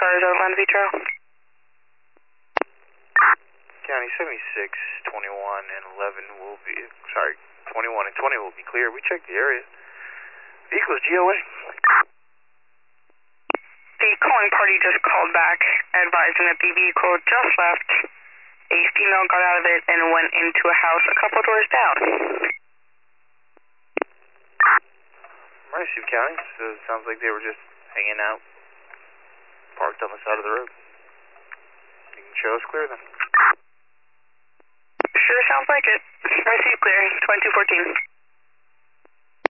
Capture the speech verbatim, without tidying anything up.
cars on Land Vitro. County seventy-six, twenty-one, and eleven will be, sorry, twenty-one and twenty will be clear. We checked the area. Vehicles G O A. The calling party just called back, advising that the vehicle just left. A female got out of it and went into a house a couple doors down. Mercy County, so it sounds like they were just hanging out, parked on the side of the road. You can show us clear then. Sure sounds like it. Mercy clear, twenty-two fourteen.